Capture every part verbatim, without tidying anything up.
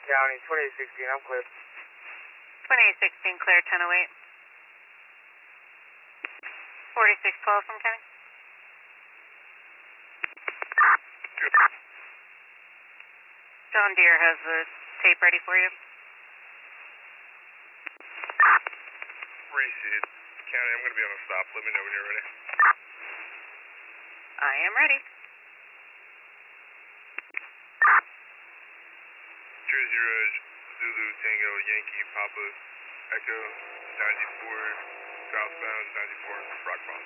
County, twenty-eight sixteen, I'm clear. twenty-eight sixteen, clear, ten oh eight. forty-six twelve from County. John Deere has the tape ready for you. Received. County, I'm going to be on a stop. Let me know when you're ready. I am ready. Jersey Road, Zulu, Tango, Yankee, Papa, Echo, ninety-four, southbound, ninety-four, Rock Pond.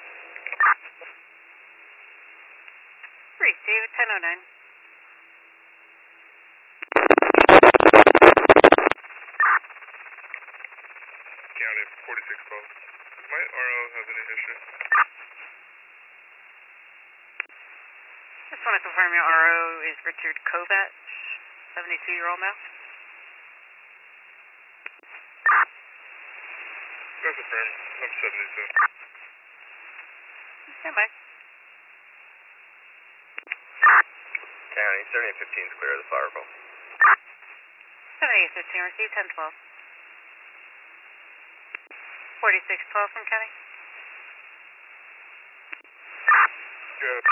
Receive, ten oh nine. County, forty-six twelve. Does my R O have any history? Just want to confirm your R O is Richard Kovac, seventy-two-year-old male. That's affirm. I'm seventy-two. Stand by. County, seventy-eight fifteen is clear of the fireball. seventy-eight fifteen, receive, ten twelve. forty-six twelve from County. Good.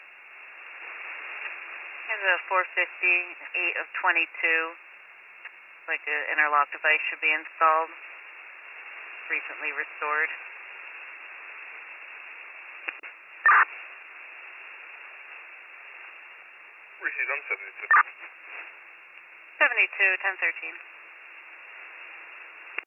Here's a four fifty, eight of twenty-two. Like an interlock device should be installed. Recently restored. Received, I'm seventy-two. seventy-two, ten thirteen.